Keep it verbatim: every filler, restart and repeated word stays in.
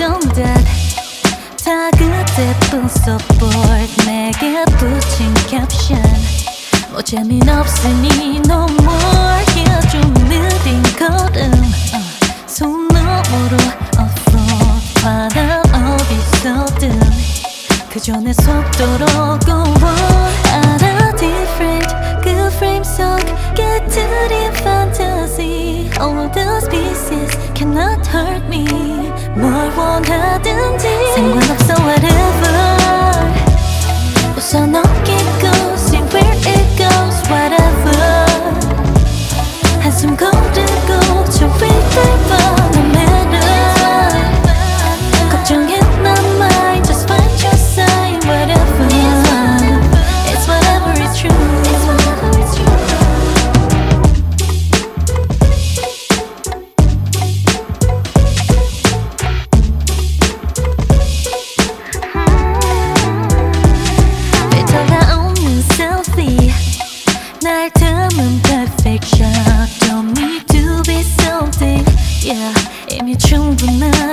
know that 다 그때뿐 support 내게 붙인 캡션 뭐 재미없으니 no more yeah 좀 느린 걸음 uh, 손으로 offroad 바다 어디서든 그저 내 속도로 go on 알아 different 그 frame 속 깨트린 fantasy all those pieces cannot hurt me 뭘 원하든지 상관없어 whatever 우선 넘기고 see where it goes whatever 한숨 고르고 저 위를 봐 no matter 걱정해 my mind just find your sign whatever it's whatever it's true it's whatever it's true 날 담은 perfect shot Don't need to be something Yeah 이미 충분한